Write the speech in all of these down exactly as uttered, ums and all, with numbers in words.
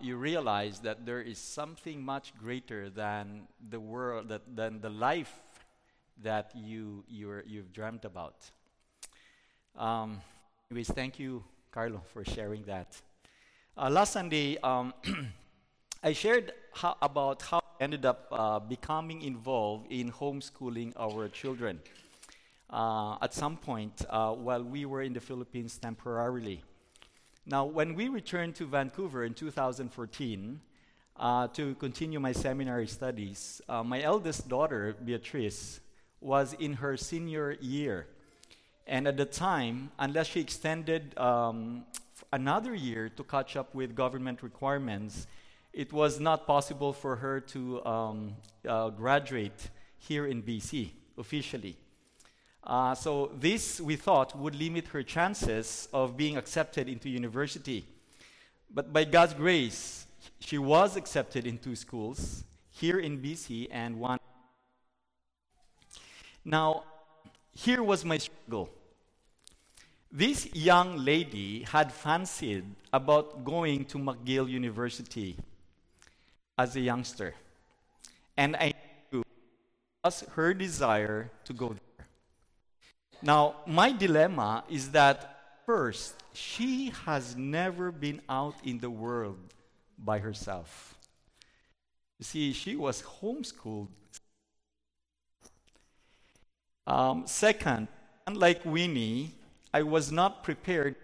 you realize that there is something much greater than the world, that, than the life that you you're, you've dreamt about. Um, anyways, thank you, Carlo, for sharing that. Uh, last Sunday, um, I shared how, about how I ended up uh, becoming involved in homeschooling our children uh, at some point uh, while we were in the Philippines temporarily. Now, when we returned to Vancouver in two thousand fourteen uh, to continue my seminary studies, uh, my eldest daughter, Beatrice, was in her senior year. And at the time, unless she extended um, another year to catch up with government requirements, it was not possible for her to um, uh, graduate here in B C officially. Uh, so this, we thought, would limit her chances of being accepted into university. But by God's grace, she was accepted in two schools, here in B C and one. Now, here was my struggle. This young lady had fancied about going to McGill University as a youngster. And I knew it was her desire to go there. Now, my dilemma is that, first, she has never been out in the world by herself. You see, she was homeschooled. Um, second, unlike Winnie, I was not prepared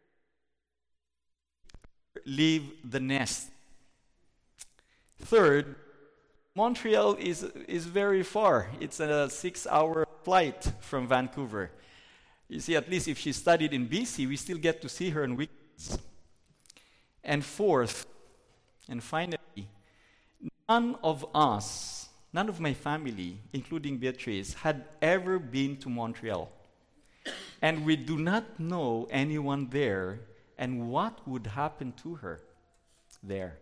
to leave the nest. Third, Montreal is, is very far. It's a six-hour flight from Vancouver. You see, at least if she studied in B C, we still get to see her on weekends. And fourth, and finally, none of us, none of my family, including Beatrice, had ever been to Montreal. And we do not know anyone there and what would happen to her there.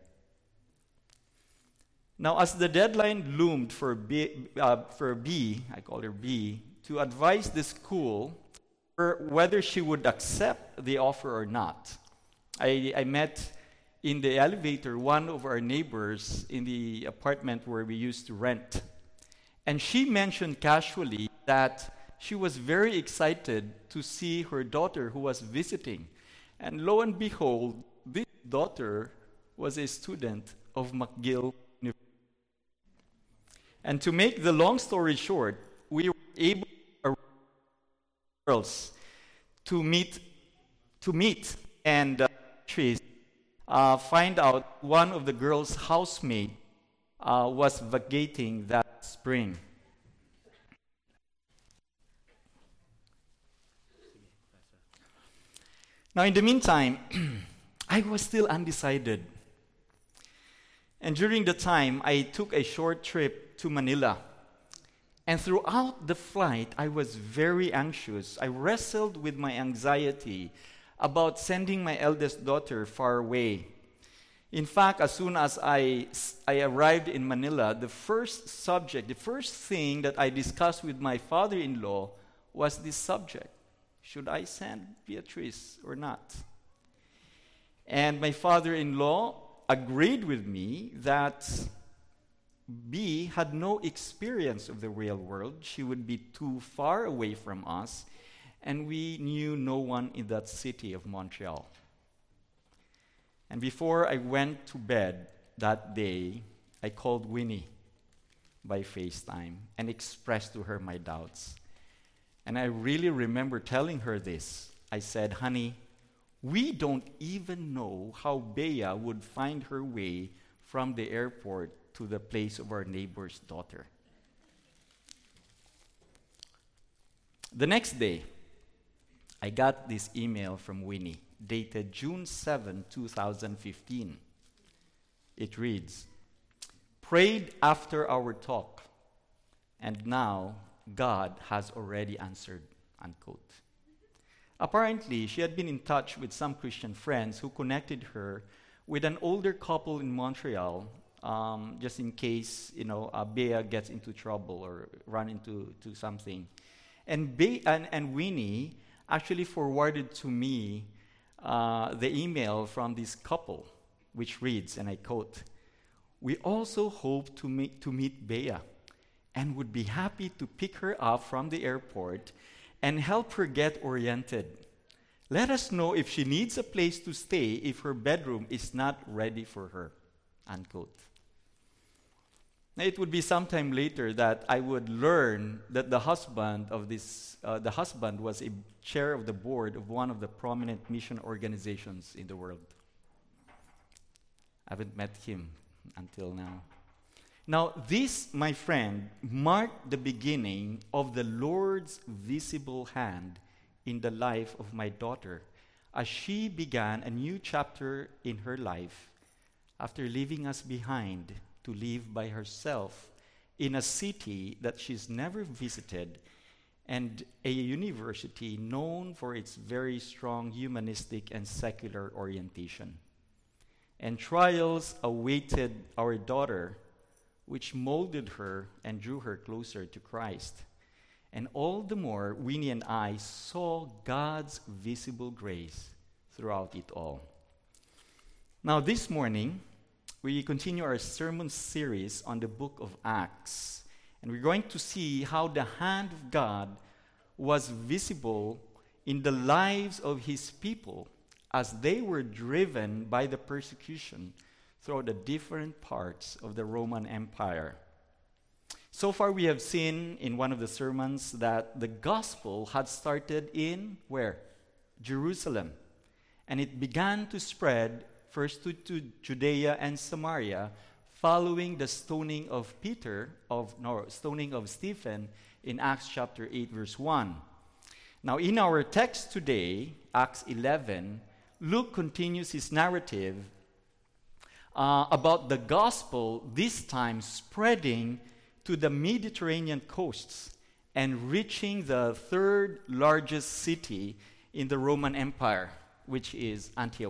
Now, as the deadline loomed for B, uh, for B, I call her B, to advise the school whether she would accept the offer or not, I, I met in the elevator one of our neighbors in the apartment where we used to rent. And she mentioned casually that she was very excited to see her daughter who was visiting. And lo and behold, this daughter was a student of McGill University. And to make the long story short, we were able girls to meet, to meet and uh, uh, find out one of the girls' housemate uh, was vacating that spring. Now, in the meantime, I was still undecided. And during the time, I took a short trip to Manila. And throughout the flight, I was very anxious. I wrestled with my anxiety about sending my eldest daughter far away. In fact, as soon as I, I arrived in Manila, the first subject, the first thing that I discussed with my father-in-law was this subject. Should I send Beatrice or not? And my father-in-law agreed with me that B had no experience of the real world. She would be too far away from us, and we knew no one in that city of Montreal. And before I went to bed that day, I called Winnie by FaceTime and expressed to her my doubts. And I really remember telling her this. I said, honey, we don't even know how Bea would find her way from the airport to the place of our neighbor's daughter. The next day, I got this email from Winnie, dated June seventh, twenty fifteen. It reads, prayed after our talk, and now God has already answered, unquote. Apparently, she had been in touch with some Christian friends who connected her with an older couple in Montreal, um, just in case, you know, uh, Bea gets into trouble or run into to something. And, Be- and, and Winnie actually forwarded to me uh, the email from this couple which reads, and I quote, "We also hope to meet, to meet Bea and would be happy to pick her up from the airport and help her get oriented. Let us know if she needs a place to stay if her bedroom is not ready for her." Unquote. Now, it would be sometime later that I would learn that the husband of this, uh, the husband was a chair of the board of one of the prominent mission organizations in the world. I haven't met him until now. Now, this, my friend, marked the beginning of the Lord's visible hand in the life of my daughter as she began a new chapter in her life after leaving us behind to live by herself in a city that she's never visited and a university known for its very strong humanistic and secular orientation. And trials awaited our daughter, which molded her and drew her closer to Christ. And all the more, Winnie and I saw God's visible grace throughout it all. Now, this morning, we continue our sermon series on the book of Acts. And we're going to see how the hand of God was visible in the lives of his people as they were driven by the persecution throughout the different parts of the Roman Empire. So far, we have seen in one of the sermons that the gospel had started in where? Jerusalem. And it began to spread first to, to Judea and Samaria, following the stoning of Peter, of no, stoning of Stephen in Acts chapter eight, verse one. Now, in our text today, Acts eleven, Luke continues his narrative uh, about the gospel, this time spreading to the Mediterranean coasts and reaching the third largest city in the Roman Empire, which is Antioch.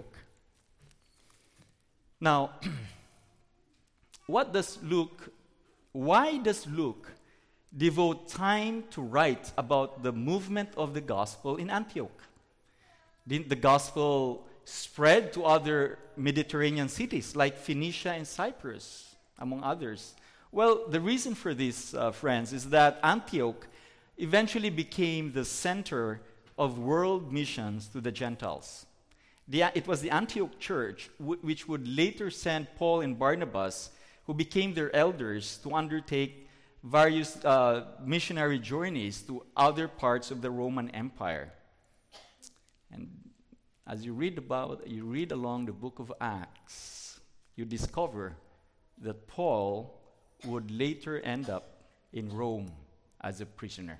Now, what does Luke, why does Luke devote time to write about the movement of the gospel in Antioch? Didn't the gospel spread to other Mediterranean cities like Phoenicia and Cyprus, among others? Well, the reason for this, uh, friends, is that Antioch eventually became the center of world missions to the Gentiles. The, it was the Antioch church w- which would later send Paul and Barnabas, who became their elders, to undertake various uh, missionary journeys to other parts of the Roman Empire. And as you read about, you read along the book of Acts, you discover that Paul would later end up in Rome as a prisoner.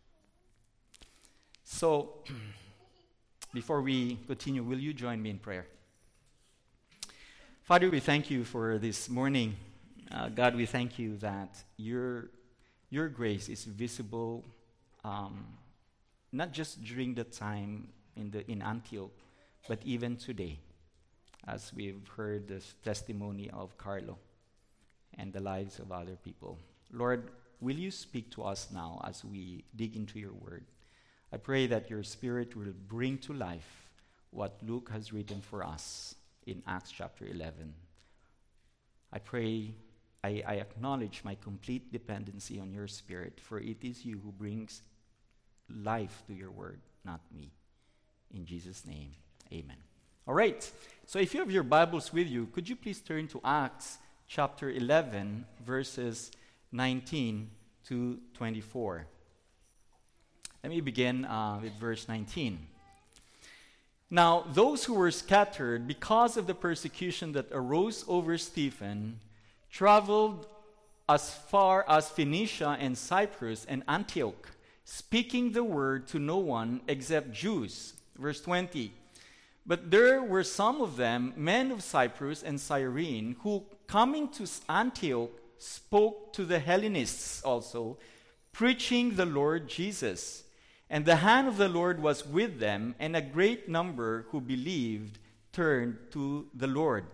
So, before we continue, will you join me in prayer? Father, we thank you for this morning. Uh, God, we thank you that your, your grace is visible, um, not just during the time in, the, in Antioch, but even today, as we've heard the testimony of Carlo and the lives of other people. Lord, will you speak to us now as we dig into your word? I pray that your Spirit will bring to life what Luke has written for us in Acts chapter eleven. I pray, I, I acknowledge my complete dependency on your Spirit, for it is you who brings life to your word, not me. In Jesus' name, amen. All right, so if you have your Bibles with you, could you please turn to Acts chapter eleven, verses nineteen to twenty-four. Let me begin uh, with verse nineteen. Now, those who were scattered because of the persecution that arose over Stephen traveled as far as Phoenicia and Cyprus and Antioch, speaking the word to no one except Jews. Verse twenty. But there were some of them, men of Cyprus and Cyrene, who coming to Antioch spoke to the Hellenists also, preaching the Lord Jesus. And the hand of the Lord was with them, and a great number who believed turned to the Lord.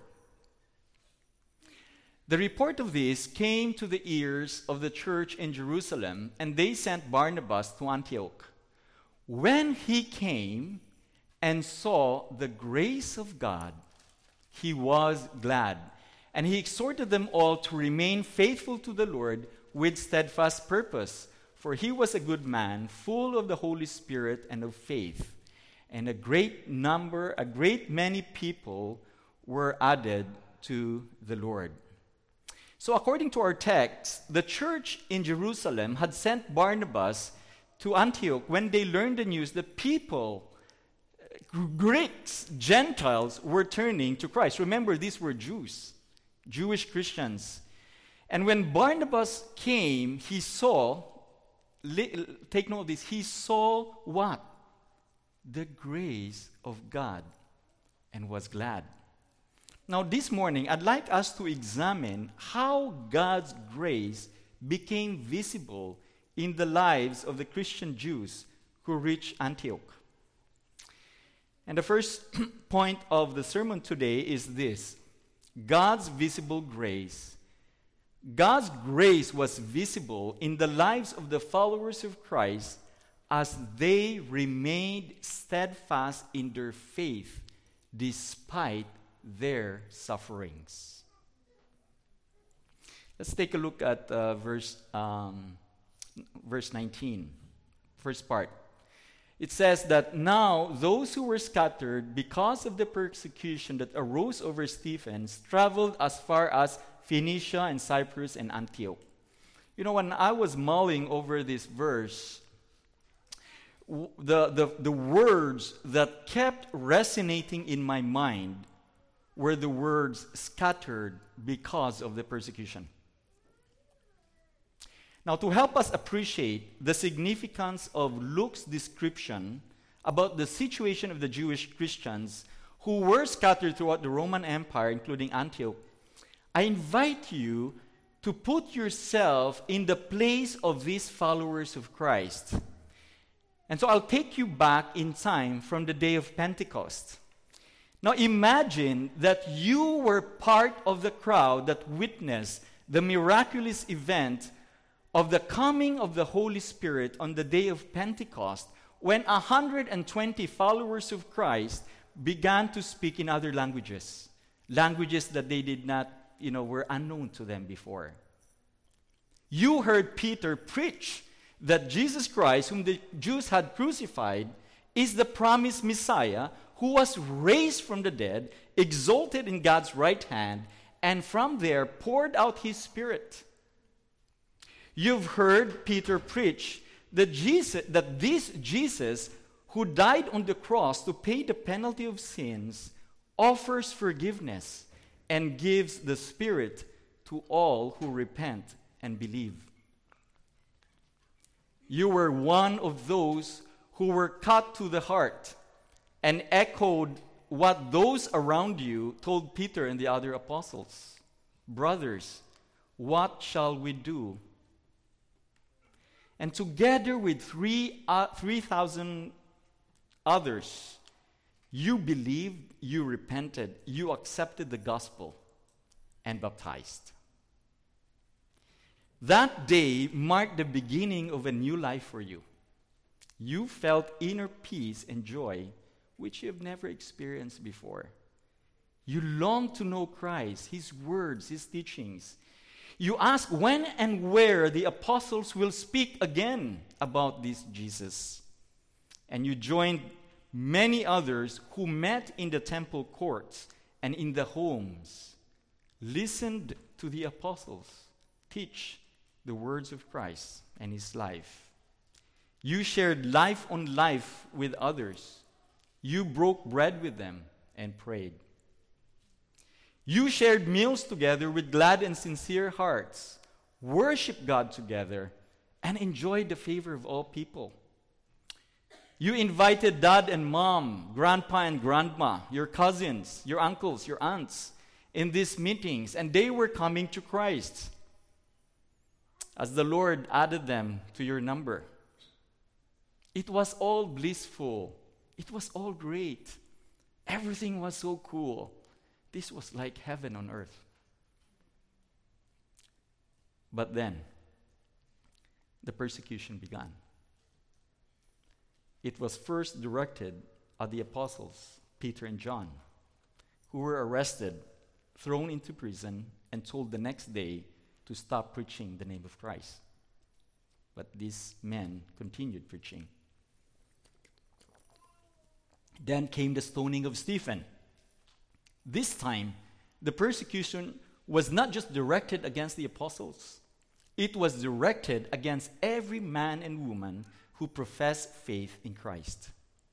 The report of this came to the ears of the church in Jerusalem, and they sent Barnabas to Antioch. When he came and saw the grace of God he was glad. And he exhorted them all to remain faithful to the Lord with steadfast purpose. For he was a good man, full of the Holy Spirit and of faith. And a great number, a great many people were added to the Lord. So according to our text, the church in Jerusalem had sent Barnabas to Antioch when they learned the news that people, Greeks, Gentiles, were turning to Christ. Remember, these were Jews, Jewish Christians. And when Barnabas came, he saw, take note of this, he saw what? The grace of God, and was glad. Now, this morning, I'd like us to examine how God's grace became visible in the lives of the Christian Jews who reached Antioch. And the first point of the sermon today is this: God's visible grace. God's grace was visible in the lives of the followers of Christ as they remained steadfast in their faith despite their sufferings. Let's take a look at uh, verse um, verse nineteen, first part. It says that now those who were scattered because of the persecution that arose over Stephen traveled as far as Phoenicia and Cyprus and Antioch. You know, when I was mulling over this verse, the, the, the words that kept resonating in my mind were the words scattered because of the persecution. Now, to help us appreciate the significance of Luke's description about the situation of the Jewish Christians who were scattered throughout the Roman Empire, including Antioch, I invite you to put yourself in the place of these followers of Christ. And so I'll take you back in time from the day of Pentecost. Now imagine that you were part of the crowd that witnessed the miraculous event of the coming of the Holy Spirit on the day of Pentecost, when one hundred twenty followers of Christ began to speak in other languages, languages that they did not, you know, were unknown to them before. You heard Peter preach that Jesus Christ, whom the Jews had crucified, is the promised Messiah who was raised from the dead, exalted in God's right hand, and from there poured out his Spirit. You've heard Peter preach that Jesus, that this Jesus who died on the cross to pay the penalty of sins offers forgiveness and gives the Spirit to all who repent and believe. You were one of those who were cut to the heart and echoed what those around you told Peter and the other apostles. Brothers, what shall we do? And together with three uh, three thousand others, you believed, you repented, you accepted the gospel, and baptized. That day marked the beginning of a new life for you. You felt inner peace and joy, which you have never experienced before. You longed to know Christ, His words, His teachings. You ask when and where the apostles will speak again about this Jesus. And you joined many others who met in the temple courts and in the homes, listened to the apostles teach the words of Christ and His life. You shared life on life with others. You broke bread with them and prayed. You shared meals together with glad and sincere hearts, worshiped God together, and enjoyed the favor of all people. You invited dad and mom, grandpa and grandma, your cousins, your uncles, your aunts in these meetings, and they were coming to Christ as the Lord added them to your number. It was all blissful. It was all great. Everything was so cool. This was like heaven on earth. But then, the persecution began. It was first directed at the apostles, Peter and John, who were arrested, thrown into prison, and told the next day to stop preaching the name of Christ. But these men continued preaching. Then came the stoning of Stephen. This time, the persecution was not just directed against the apostles. It was directed against every man and woman who professed faith in Christ.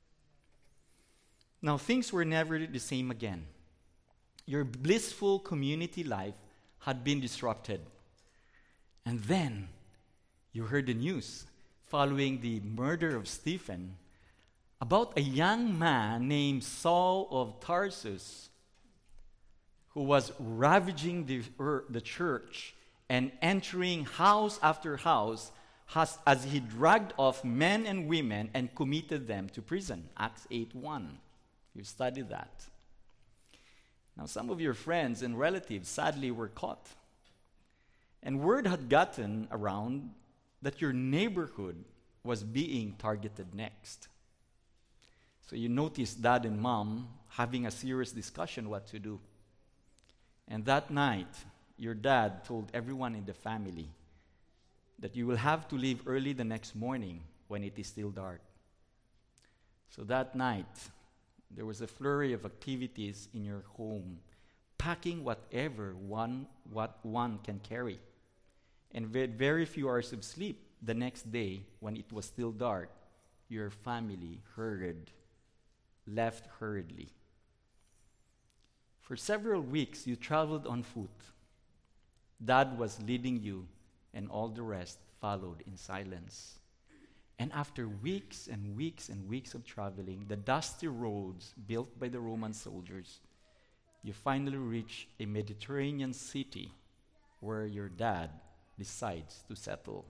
Now, things were never the same again. Your blissful community life had been disrupted. And then, you heard the news following the murder of Stephen about a young man named Saul of Tarsus who was ravaging the, er, the church and entering house after house has, as he dragged off men and women and committed them to prison. Acts eight one. You've studied that. Now, some of your friends and relatives sadly were caught. And word had gotten around that your neighborhood was being targeted next. So you notice dad and mom having a serious discussion what to do. And that night, your dad told everyone in the family that you will have to leave early the next morning when it is still dark. So that night, there was a flurry of activities in your home, packing whatever one what one can carry. And with very few hours of sleep, the next day, when it was still dark, your family hurried, left hurriedly. For several weeks, you traveled on foot. Dad was leading you, and all the rest followed in silence. And after weeks and weeks and weeks of traveling, the dusty roads built by the Roman soldiers, you finally reach a Mediterranean city where your dad decides to settle.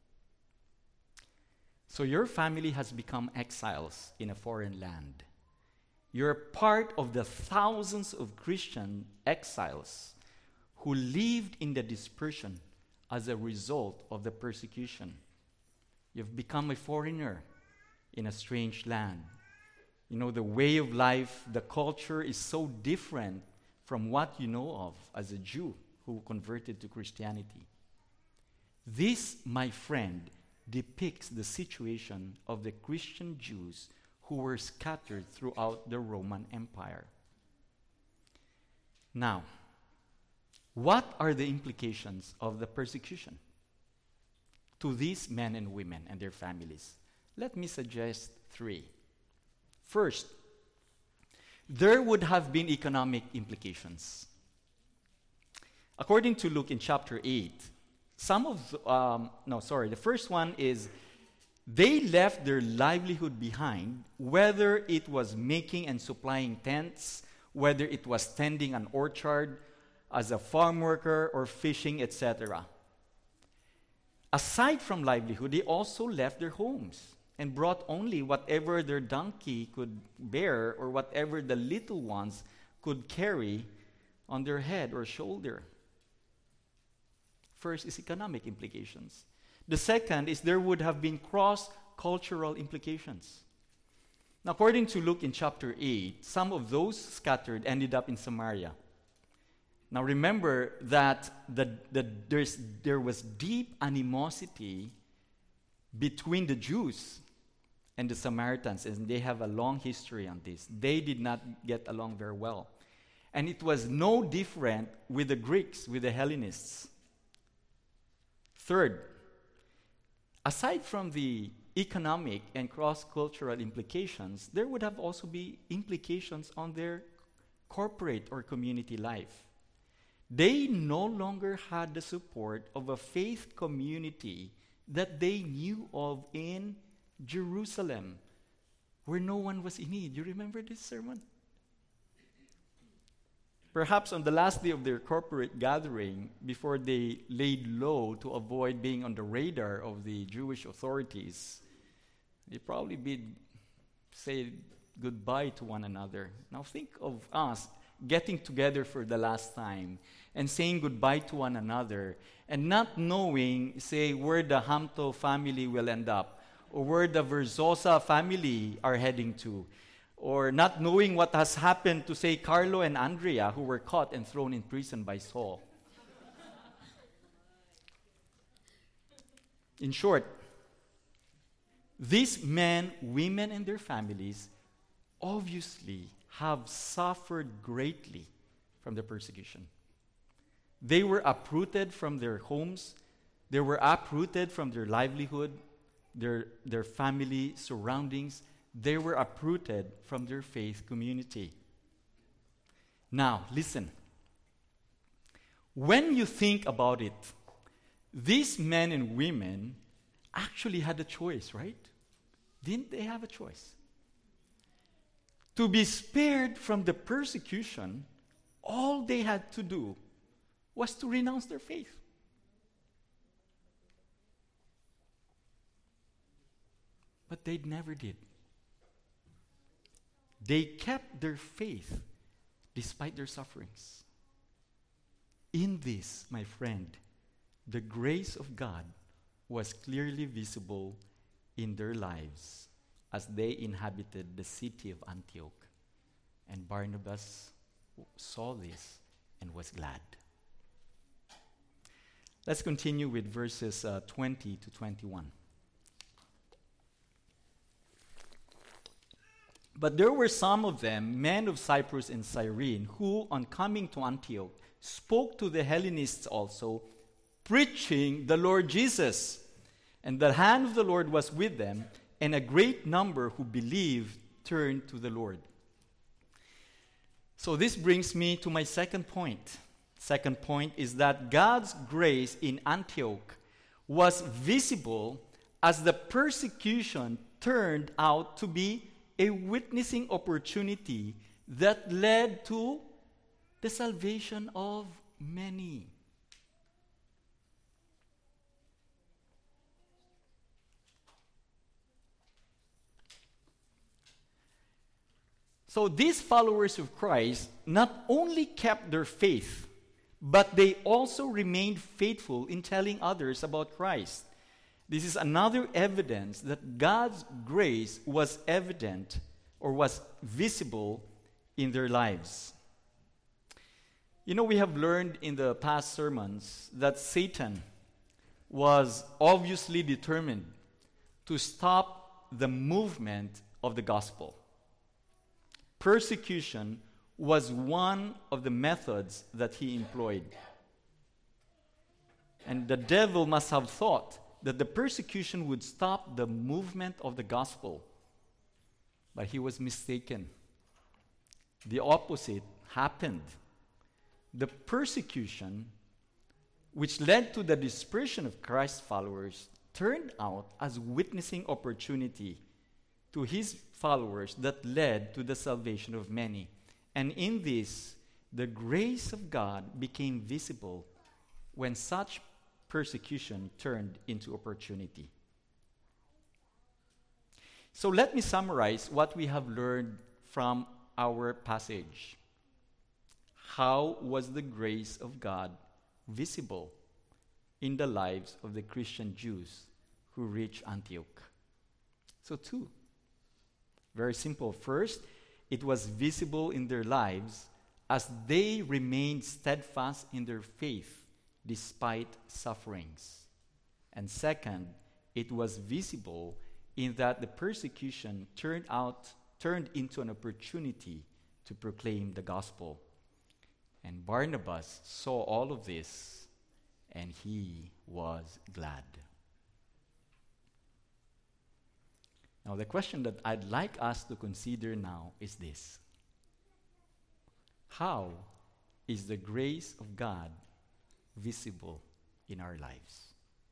So your family has become exiles in a foreign land. You're part of the thousands of Christian exiles who lived in the dispersion as a result of the persecution. You've become a foreigner in a strange land. You know, the way of life, the culture is so different from what you know of as a Jew who converted to Christianity. This, my friend, depicts the situation of the Christian Jews who were scattered throughout the Roman Empire. Now, what are the implications of the persecution to these men and women and their families? Let me suggest three. First, there would have been economic implications. According to Luke in chapter eight, some of, um, no, sorry, the first one is they left their livelihood behind, whether it was making and supplying tents, whether it was tending an orchard as a farm worker or fishing, et cetera. Aside from livelihood, they also left their homes and brought only whatever their donkey could bear or whatever the little ones could carry on their head or shoulder. First is economic implications. The second is there would have been cross-cultural implications. Now, according to Luke in chapter eight, some of those scattered ended up in Samaria. Now remember that the, the, there's, there was deep animosity between the Jews and the Samaritans, and they have a long history on this. They did not get along very well. And it was no different with the Greeks, with the Hellenists. Third, aside from the economic and cross-cultural implications, there would have also be implications on their corporate or community life. They no longer had the support of a faith community that they knew of in Jerusalem, where no one was in need. You remember this sermon? Perhaps on the last day of their corporate gathering, before they laid low to avoid being on the radar of the Jewish authorities, they probably did say goodbye to one another. Now think of us getting together for the last time and saying goodbye to one another and not knowing, say, where the Hamto family will end up or where the Verzosa family are heading to. or not knowing what has happened to, say, Carlo and Andrea, who were caught and thrown in prison by Saul. In short, these men, women, and their families obviously have suffered greatly from the persecution. They were uprooted from their homes. They were uprooted from their livelihood, their, their family surroundings. They were uprooted from their faith community. Now, listen. When you think about it, these men and women actually had a choice, right? Didn't they have a choice? To be spared from the persecution, all they had to do was to renounce their faith. But they never did. They kept their faith despite their sufferings. In this, my friend, the grace of God was clearly visible in their lives as they inhabited the city of Antioch. And Barnabas saw this and was glad. Let's continue with verses uh, twenty to twenty-one. But there were some of them, men of Cyprus and Cyrene, who, on coming to Antioch, spoke to the Hellenists also, preaching the Lord Jesus. And the hand of the Lord was with them, and a great number who believed turned to the Lord. So this brings me to my second point. Second point is that God's grace in Antioch was visible as the persecution turned out to be a witnessing opportunity that led to the salvation of many. So these followers of Christ not only kept their faith, but they also remained faithful in telling others about Christ. This is another evidence that God's grace was evident or was visible in their lives. You know, we have learned in the past sermons that Satan was obviously determined to stop the movement of the gospel. Persecution was one of the methods that he employed. And the devil must have thought that the persecution would stop the movement of the gospel. But he was mistaken. The opposite happened. The persecution, which led to the dispersion of Christ's followers, turned out as witnessing opportunity to his followers that led to the salvation of many. And in this, the grace of God became visible when such persecution turned into opportunity. So let me summarize what we have learned from our passage. How was the grace of God visible in the lives of the Christian Jews who reached Antioch? So two. Very simple. First, it was visible in their lives as they remained steadfast in their faith despite sufferings. And second, it was visible in that the persecution turned out turned into an opportunity to proclaim the gospel. And Barnabas saw all of this, and he was glad. Now, the question that I'd like us to consider now is this: how is the grace of God visible in our lives?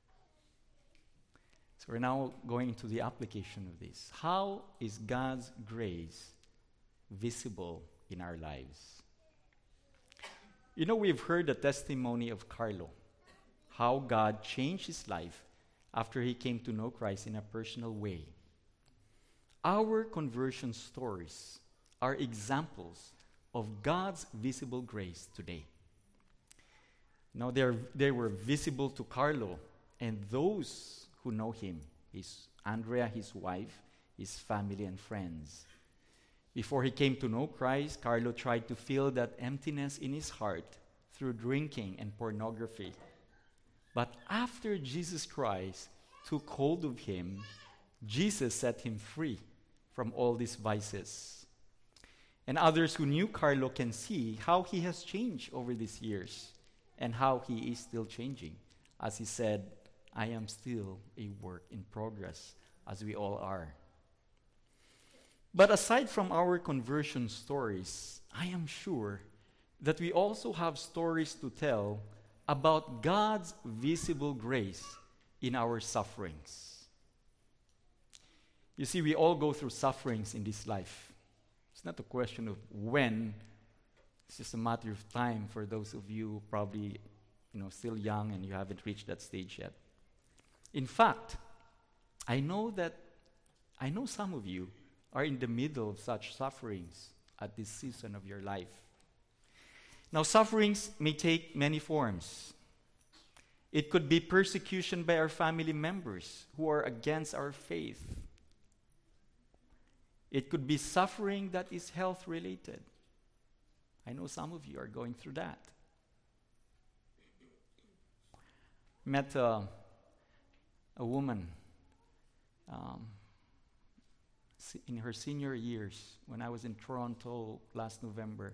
So we're now going to the application of this. How is God's grace visible in our lives? You know, we've heard the testimony of Carlo, how God changed his life after he came to know Christ in a personal way. Our conversion stories are examples of God's visible grace today. Now, they were visible to Carlo and those who know him, his Andrea, his wife, his family and friends. Before he came to know Christ, Carlo tried to fill that emptiness in his heart through drinking and pornography. But after Jesus Christ took hold of him, Jesus set him free from all these vices. And others who knew Carlo can see how he has changed over these years and how he is still changing. As he said, I am still a work in progress, as we all are. But aside from our conversion stories, I am sure that we also have stories to tell about God's visible grace in our sufferings. You see, we all go through sufferings in this life. It's not a question of when. It's just a matter of time for those of you probably, you know, still young and you haven't reached that stage yet. In fact, I know that, I know some of you are in the middle of such sufferings at this season of your life. Now, sufferings may take many forms. It could be persecution by our family members who are against our faith. It could be suffering that is health-related. I know some of you are going through that. Met uh, a woman um, in her senior years when I was in Toronto last November.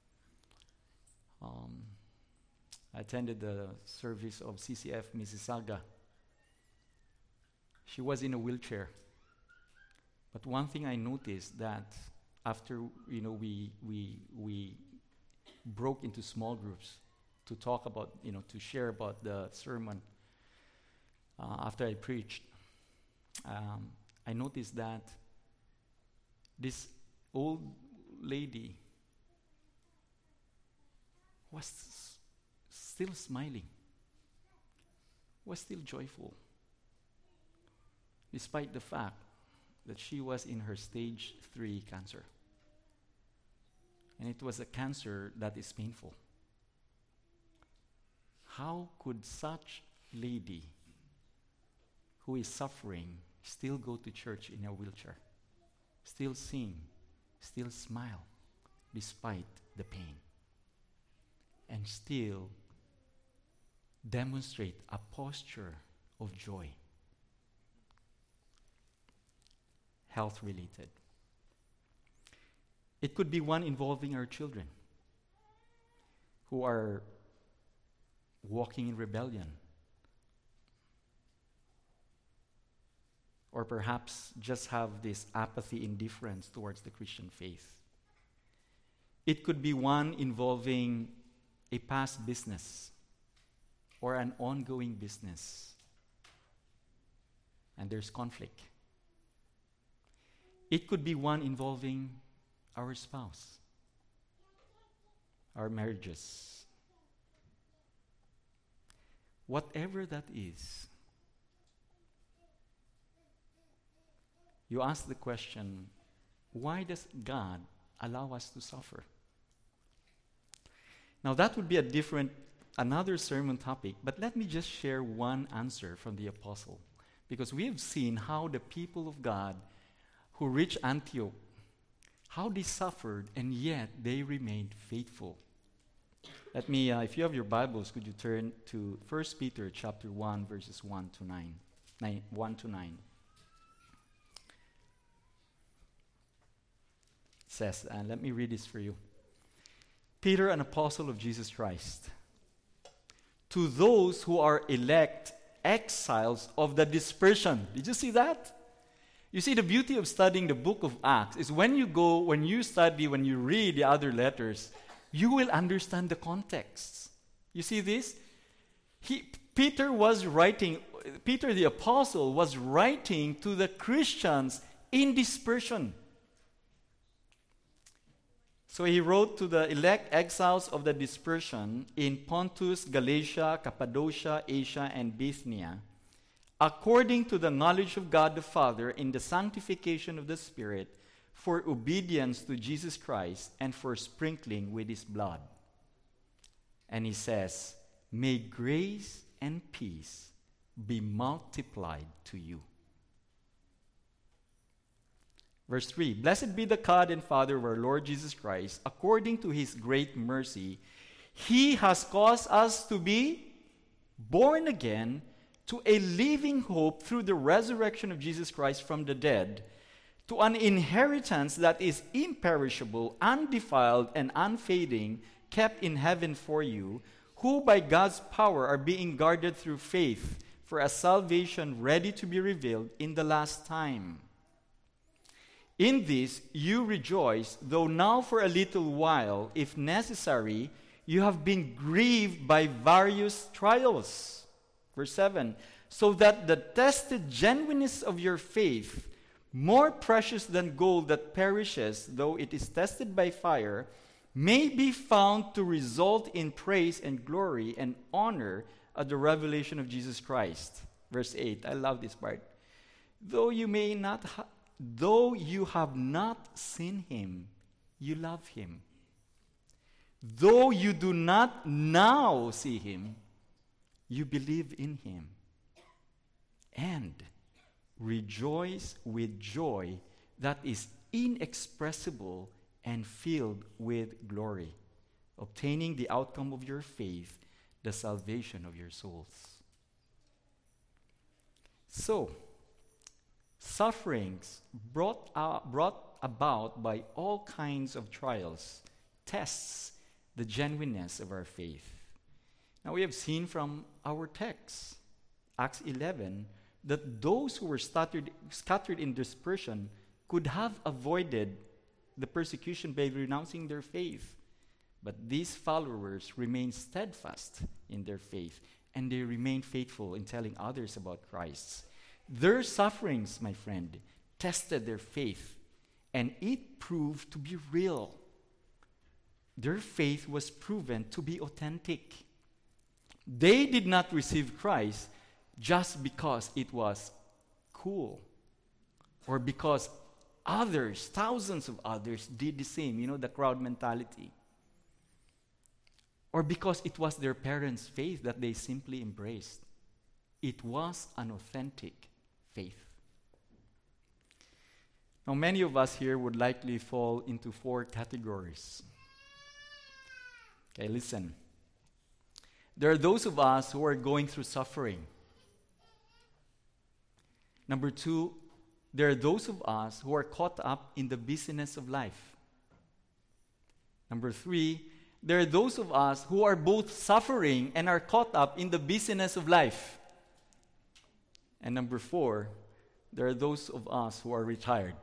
Um, I attended the service of C C F Mississauga. She was in a wheelchair. But one thing I noticed that after you know we we we broke into small groups to talk about you know to share about the sermon uh, after I preached, um, I noticed that this old lady was s- still smiling, was still joyful, despite the fact that she was in her stage three cancer. And it was a cancer that is painful. How could such lady who is suffering still go to church in a wheelchair, still sing, still smile, despite the pain, and still demonstrate a posture of joy? Health related. It could be one involving our children who are walking in rebellion, or perhaps just have this apathy, indifference towards the Christian faith. It could be one involving a past business or an ongoing business, and there's conflict. It could be one involving our spouse, our marriages. Whatever that is, you ask the question, why does God allow us to suffer? Now that would be a different, another sermon topic, but let me just share one answer from the apostle, because we have seen how the people of God who reached Antioch, how they suffered, and yet they remained faithful. Let me, uh, if you have your Bibles, could you turn to First Peter chapter one, verses one to nine, nine one to nine. It says, and let me read this for you. Peter, an apostle of Jesus Christ, to those who are elect exiles of the dispersion. Did you see that? You see, the beauty of studying the book of Acts is when you go, when you study, when you read the other letters, you will understand the context. You see this? He, Peter was writing, Peter the apostle was writing to the Christians in dispersion. So he wrote to the elect exiles of the dispersion in Pontus, Galatia, Cappadocia, Asia, and Bithynia, according to the knowledge of God the Father in the sanctification of the Spirit, for obedience to Jesus Christ and for sprinkling with his blood. And he says, may grace and peace be multiplied to you. Verse three, Blessed be the God and Father of our Lord Jesus Christ. According to his great mercy, he has caused us to be born again to a living hope through the resurrection of Jesus Christ from the dead, to an inheritance that is imperishable, undefiled, and unfading, kept in heaven for you, who by God's power are being guarded through faith for a salvation ready to be revealed in the last time. In this you rejoice, though now for a little while, if necessary, you have been grieved by various trials. Verse seven, so that the tested genuineness of your faith, more precious than gold that perishes, though it is tested by fire, may be found to result in praise and glory and honor at the revelation of Jesus Christ. Verse eight, I love this part. Though you may not ha- though you have not seen him, you love him. Though you do not now see him, you believe in him. And rejoice with joy that is inexpressible and filled with glory, obtaining the outcome of your faith, the salvation of your souls. So, sufferings brought, uh, brought about by all kinds of trials tests the genuineness of our faith. Now we have seen from our text, Acts eleven, that those who were scattered, scattered in dispersion could have avoided the persecution by renouncing their faith. But these followers remained steadfast in their faith, and they remained faithful in telling others about Christ. Their sufferings, my friend, tested their faith, and it proved to be real. Their faith was proven to be authentic. They did not receive Christ just because it was cool, or because others, thousands of others, did the same, you know, the crowd mentality, or because it was their parents' faith that they simply embraced. It was an authentic faith. Now, many of us here would likely fall into four categories. Okay, listen. There are those of us who are going through suffering. Number two, there are those of us who are caught up in the busyness of life. Number three, there are those of us who are both suffering and are caught up in the busyness of life. And number four, there are those of us who are retired.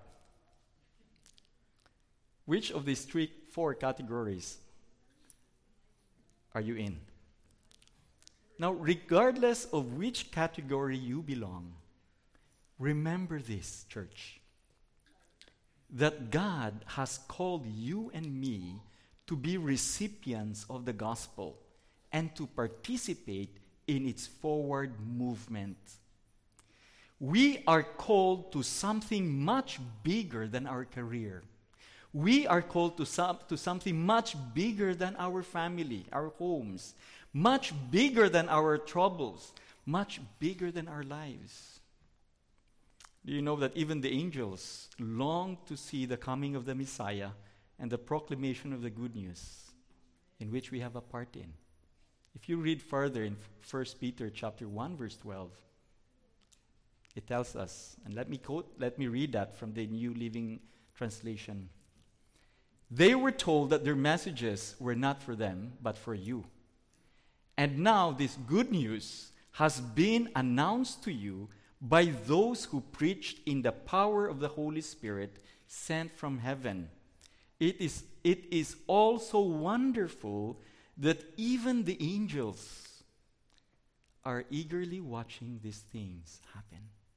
Which of these three, four categories are you in? Now, regardless of which category you belong, remember this, church, that God has called you and me to be recipients of the gospel and to participate in its forward movement. We are called to something much bigger than our career. We are called to, some, to something much bigger than our family, our homes, much bigger than our troubles, much bigger than our lives. Do you know that even the angels long to see the coming of the Messiah and the proclamation of the good news, in which we have a part in? If you read further in First Peter chapter one, verse twelve, it tells us, and let me quote, let me read that from the New Living Translation. They were told that their messages were not for them, but for you. And now this good news has been announced to you by those who preached in the power of the Holy Spirit sent from heaven. It is, it is also wonderful that even the angels are eagerly watching these things happen.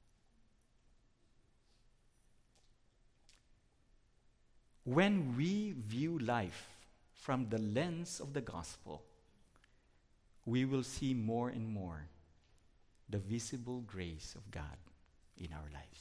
When we view life from the lens of the gospel, we will see more and more the visible grace of God in our lives.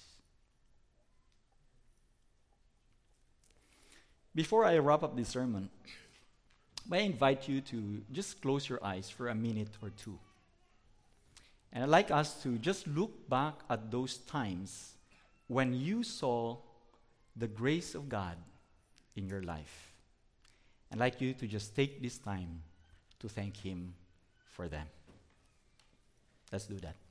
Before I wrap up this sermon, I invite you to just close your eyes for a minute or two. And I'd like us to just look back at those times when you saw the grace of God in your life. I'd like you to just take this time to thank Him for them. Let's do that.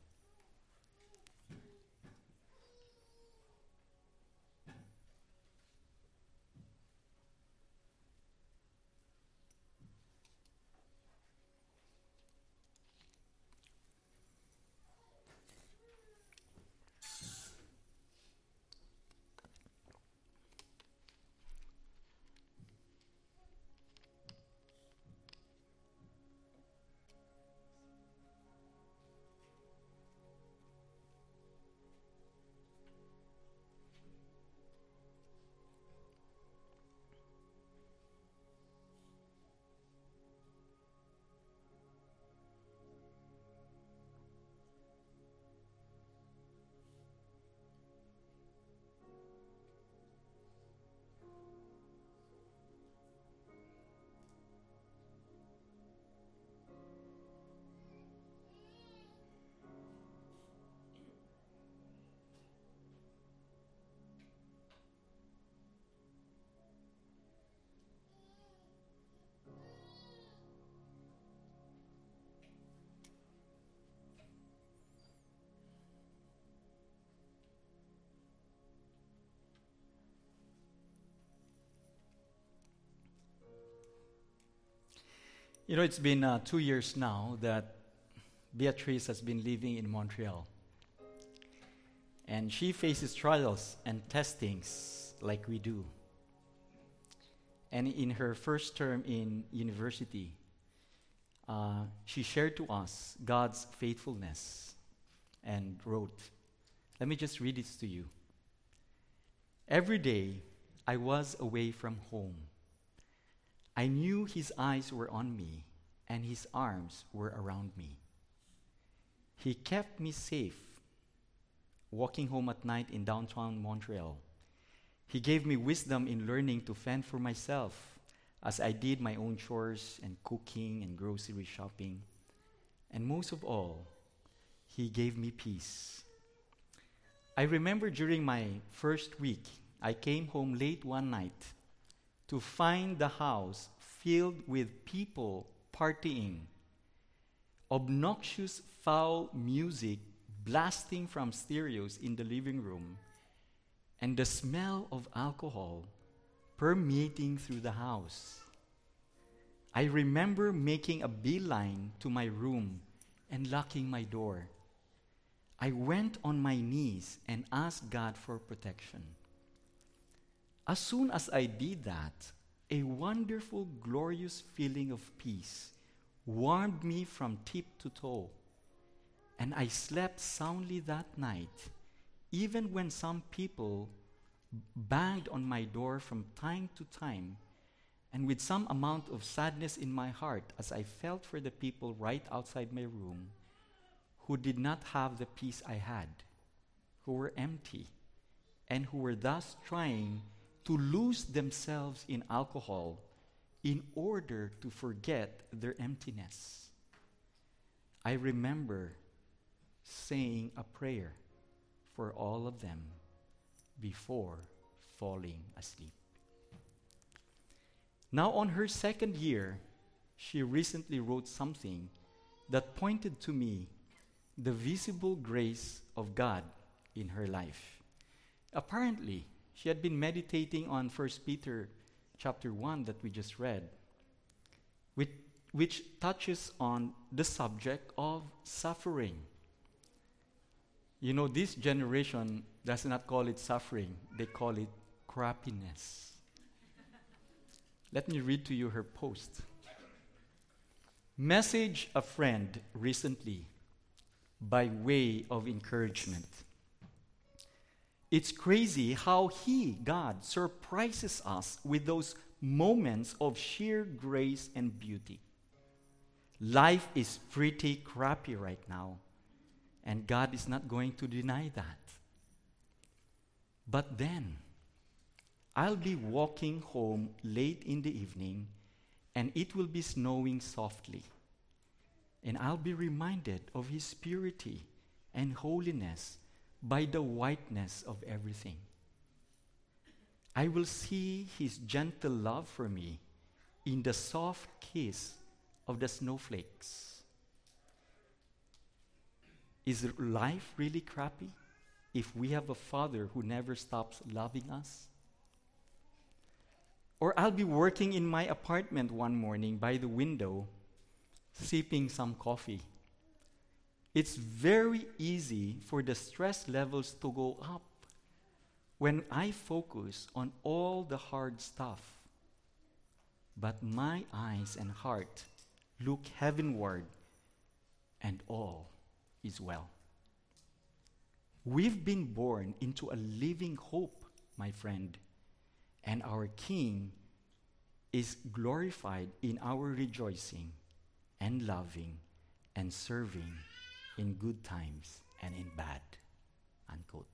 You know, it's been uh, two years now that Beatrice has been living in Montreal. And she faces trials and testings like we do. And in her first term in university, uh, she shared to us God's faithfulness and wrote, let me just read this to you. Every day I was away from home. I knew His eyes were on me and His arms were around me. He kept me safe walking home at night in downtown Montreal. He gave me wisdom in learning to fend for myself as I did my own chores and cooking and grocery shopping. And most of all, He gave me peace. I remember during my first week, I came home late one night to find the house filled with people partying, obnoxious foul music blasting from stereos in the living room, and the smell of alcohol permeating through the house. I remember making a beeline to my room and locking my door. I went on my knees and asked God for protection. As soon as I did that, a wonderful, glorious feeling of peace warmed me from tip to toe. And I slept soundly that night, even when some people banged on my door from time to time, and with some amount of sadness in my heart as I felt for the people right outside my room who did not have the peace I had, who were empty, and who were thus trying to lose themselves in alcohol in order to forget their emptiness. I remember saying a prayer for all of them before falling asleep. Now, on her second year, she recently wrote something that pointed to me the visible grace of God in her life. Apparently, she had been meditating on First Peter chapter one that we just read, which, which touches on the subject of suffering. You know, this generation does not call it suffering, they call it crappiness. Let me read to you her post. Message a friend recently by way of encouragement. It's crazy how He, God, surprises us with those moments of sheer grace and beauty. Life is pretty crappy right now, and God is not going to deny that. But then, I'll be walking home late in the evening, and it will be snowing softly. And I'll be reminded of His purity and holiness by the whiteness of everything. I will see His gentle love for me in the soft kiss of the snowflakes. Is life really crappy if we have a Father who never stops loving us? Or I'll be working in my apartment one morning by the window, sipping some coffee. It's very easy for the stress levels to go up when I focus on all the hard stuff. But my eyes and heart look heavenward, and all is well. We've been born into a living hope, my friend, and our King is glorified in our rejoicing and loving and serving in good times and in bad. Unquote.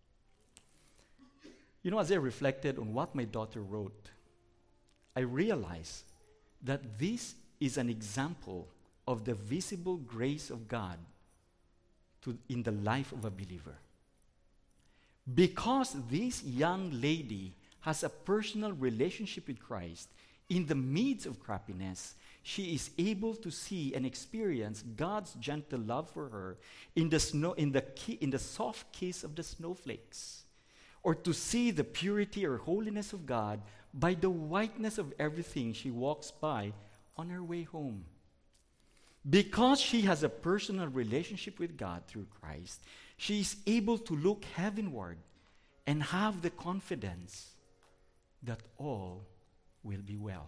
You know, as I reflected on what my daughter wrote, I realized that this is an example of the visible grace of God to, in the life of a believer. Because this young lady has a personal relationship with Christ, in the midst of crappiness, she is able to see and experience God's gentle love for her in the snow, in the ki- in the soft kiss of the snowflakes, or to see the purity or holiness of God by the whiteness of everything she walks by on her way home. Because she has a personal relationship with God through Christ, she is able to look heavenward and have the confidence that all will be well.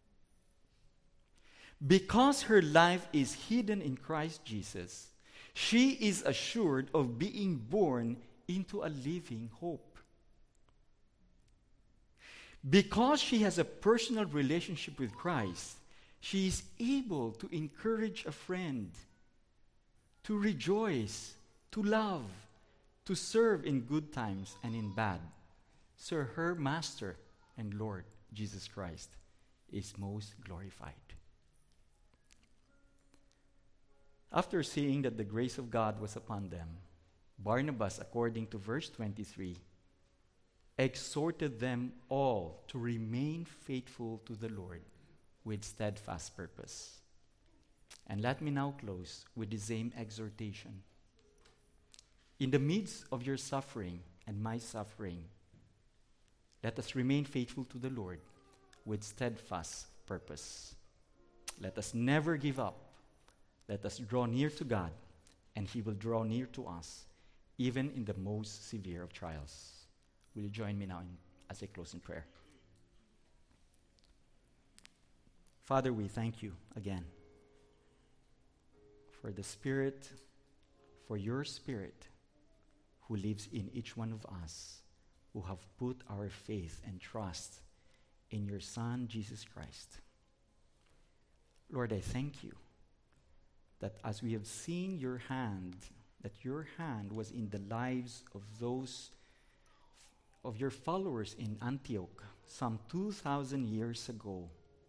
Because her life is hidden in Christ Jesus, she is assured of being born into a living hope. Because she has a personal relationship with Christ, she is able to encourage a friend, to rejoice, to love, to serve in good times and in bad. So her Master and Lord, Jesus Christ, is most glorified. After seeing that the grace of God was upon them, Barnabas, according to verse twenty-three, exhorted them all to remain faithful to the Lord with steadfast purpose. And let me now close with the same exhortation. In the midst of your suffering and my suffering, let us remain faithful to the Lord with steadfast purpose. Let us never give up. Let us draw near to God, and He will draw near to us, even in the most severe of trials. Will you join me now in, as I close in prayer? Father, we thank you again for the Spirit, for your Spirit who lives in each one of us, who have put our faith and trust in your Son, Jesus Christ. Lord, I thank you that as we have seen your hand, that your hand was in the lives of those of your followers in Antioch some two thousand years ago.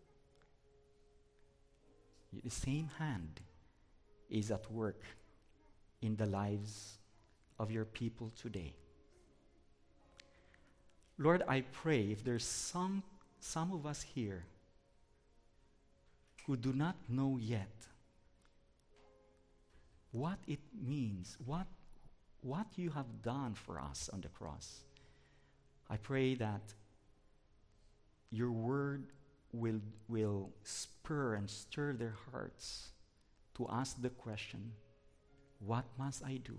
The same hand is at work in the lives of your people today. Lord, I pray if there's some, some of us here who do not know yet what it means, what, what you have done for us on the cross, I pray that your word will, will spur and stir their hearts to ask the question, what must I do?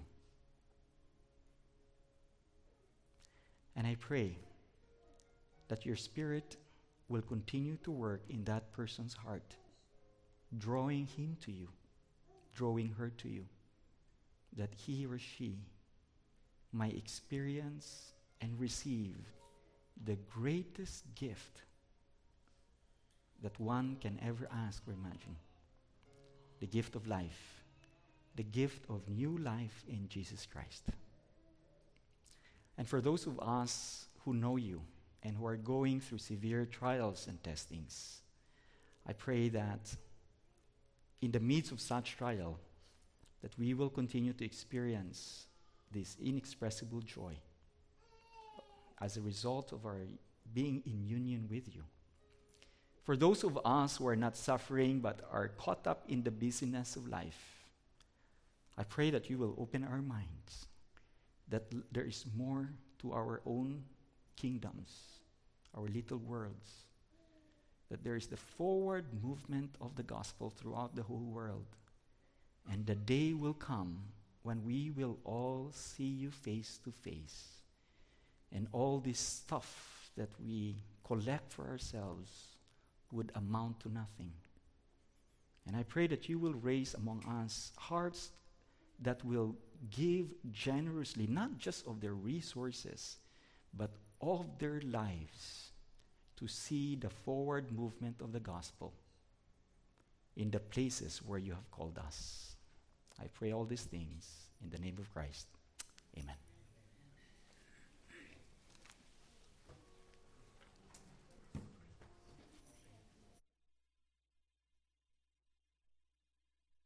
And I pray that your Spirit will continue to work in that person's heart, drawing him to you, drawing her to you, that he or she might experience and receive the greatest gift that one can ever ask or imagine, the gift of life, the gift of new life in Jesus Christ. And for those of us who know you and who are going through severe trials and testings, I pray that in the midst of such trial, that we will continue to experience this inexpressible joy as a result of our being in union with you. For those of us who are not suffering but are caught up in the busyness of life, I pray that you will open our minds, that l- there is more to our own kingdoms, our little worlds, that there is the forward movement of the gospel throughout the whole world. And the day will come when we will all see you face to face. And all this stuff that we collect for ourselves would amount to nothing. And I pray that you will raise among us hearts that will give generously, not just of their resources, but of their lives, to see the forward movement of the gospel in the places where you have called us. I pray all these things in the name of Christ. Amen.